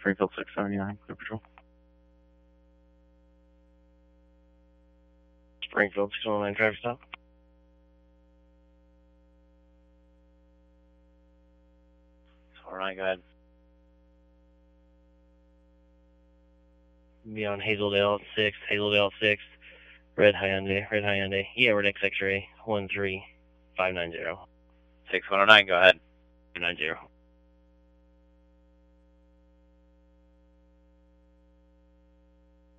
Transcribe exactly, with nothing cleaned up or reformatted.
Springfield six seventy-nine, Clear Patrol. Springfield six one nine, driver stop. All right, go ahead. Be on Hazeldale six, Hazeldale six, red Hyundai, red Hyundai. Yeah, we're next X-ray one three five nine zero. six one oh nine, go ahead. nine zero.